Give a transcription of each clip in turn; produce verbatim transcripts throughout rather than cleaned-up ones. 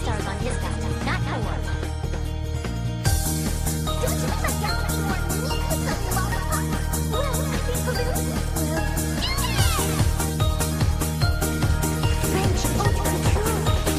stars on his custom, not four. Don't you think my gown is more neat than lollipop? Well, I think balloons will do it! French haute couture.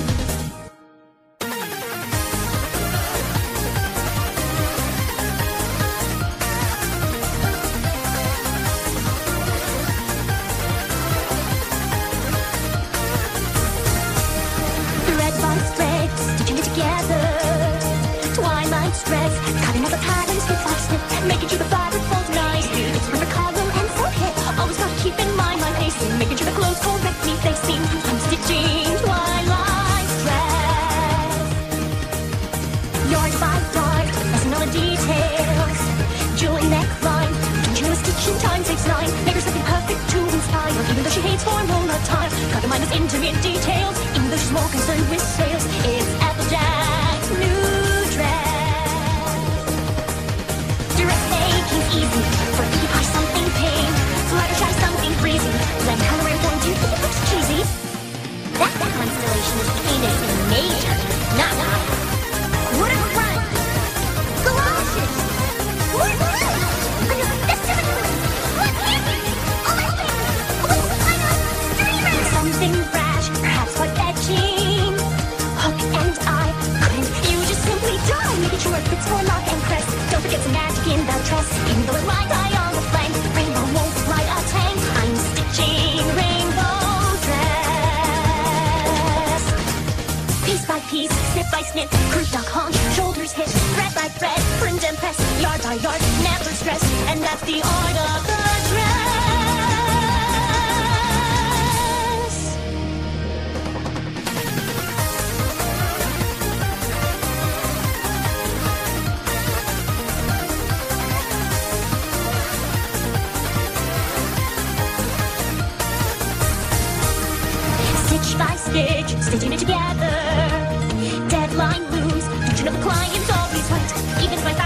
Red by thread, stitching it together. Twilight stress, cutting out the patterns snip by snip, making sure the fabric folds nicely. It's perfect color and so hip. Always gotta keep in mind my pacing, making sure the clothes correctly facing. I'm stitching twilight stress. Yard by yard, messing all the details. Jewel neckline, don't you know a stitch in time saves nine? Make her something perfect to inspire, even though she hates formal attire. Gotta mind those intimate details, even though she's more concerned with sales. It's Applejack's new dress. Direct making's easy, for you buy something pink, Fluttershy something breezy, blend color and form, do you think it looks cheesy? That constellation is Venus in major, not minor. What a run! Galoshes! What is this? Another festival! What is it? Oh my goodness! Oh, I know! Streamers! Something brash, perhaps quite fetching. Hook and eye, couldn't you just simply die? Making sure it fits for lock and crest. Don't forget some magic in the dress. Even though it lies eye on the flank, rainbow won't ride a tank. I'm stitching rainbow dress. Piece by piece, snip by snip, croup duck haunch, shoulders hit, thread by thread, print and press, yard by yard, never stress, and that's the art of the dress. Stitch by stitch, stitching it together. Deadline looms, don't you know the client's always right? Even if I